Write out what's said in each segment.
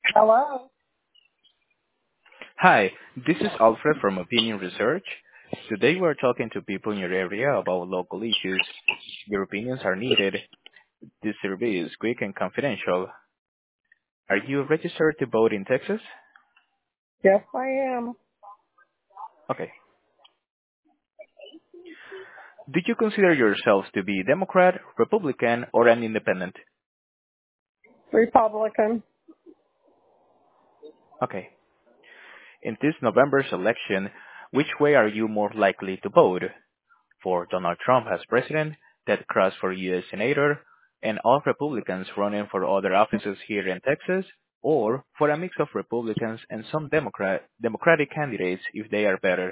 Hello. Hi, this is Alfred from Opinion Research. Today we're talking to people in your area about local issues. Your opinions are needed. This survey is quick and confidential. Are you registered to vote in Texas? Yes, I am. Okay. Do you consider yourselves to be Democrat, Republican, or an independent? Republican. Okay. In this November's election, which way are you more likely to vote? For Donald Trump as president, Ted Cruz for U.S. Senator, and all Republicans running for other offices here in Texas, or for a mix of Republicans and some Democratic candidates if they are better?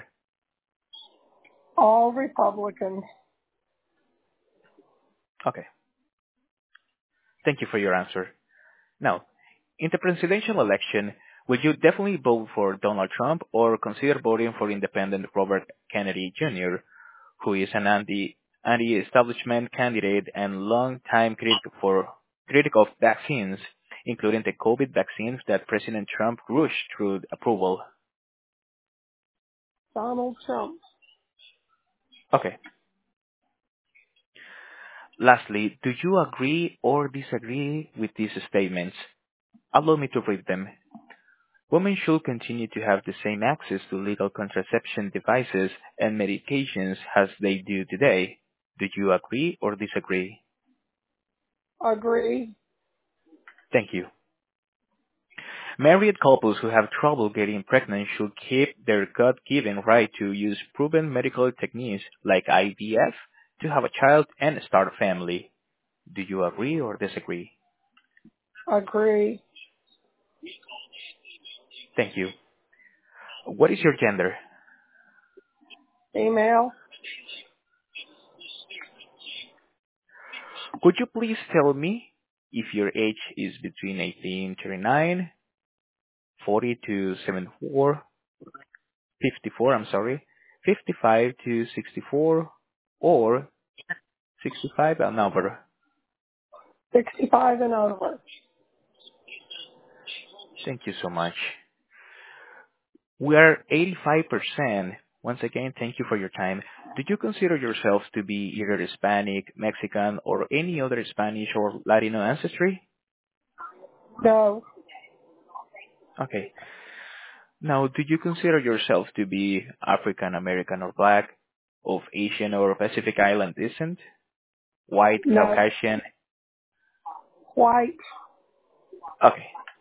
All Republicans. Okay, thank you for your answer. Now, in the presidential election, would you definitely vote for Donald Trump or consider voting for independent Robert Kennedy Jr., who is an anti-establishment candidate and longtime critic of vaccines, including the COVID vaccines that President Trump rushed through approval? Donald Trump. Okay. Lastly, do you agree or disagree with these statements? Allow me to read them. Women should continue to have the same access to legal contraception devices and medications as they do today. Do you agree or disagree? Agree. Thank you. Married couples who have trouble getting pregnant should keep their God-given right to use proven medical techniques like IVF to have a child and start a family. Do you agree or disagree? Agree. Thank you. What is your gender? Female. Could you please tell me if your age is between 1839, 40 to 74, 54, 55 to 64, or 65 and over? 65 and over. Thank you so much. We are 85%. Once again, thank you for your time. Do you consider yourselves to be either Hispanic, Mexican, or any other Spanish or Latino ancestry? No. Okay. Now, do you consider yourself to be African American or Black, of Asian or Pacific Island descent, white, No. Caucasian? White. Okay.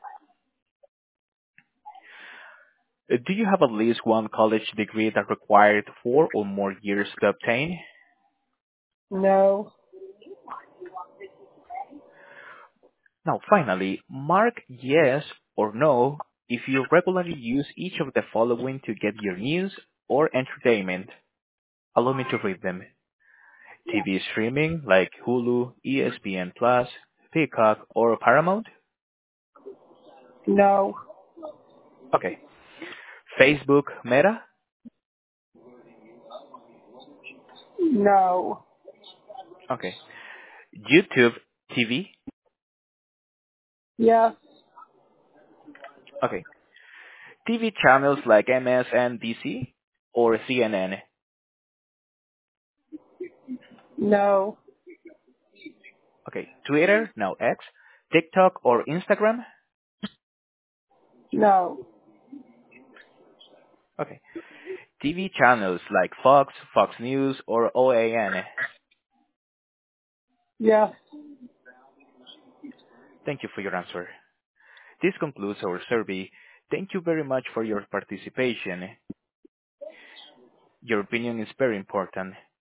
Do you have at least one college degree that required 4 or more years to obtain? No. Now, finally, mark yes or no if you regularly use each of the following to get your news or entertainment. Allow me to read them. TV streaming like Hulu, ESPN Plus, Peacock, or Paramount. No. Okay. Facebook, Meta. No. Okay. YouTube TV. Yes. Okay. TV channels like MSNBC or CNN. No. Okay. Twitter, now X, TikTok or Instagram. No. Okay. TV channels like Fox, Fox News, or OAN. Yes. Thank you for your answer. This concludes our survey. Thank you very much for your participation. Your opinion is very important.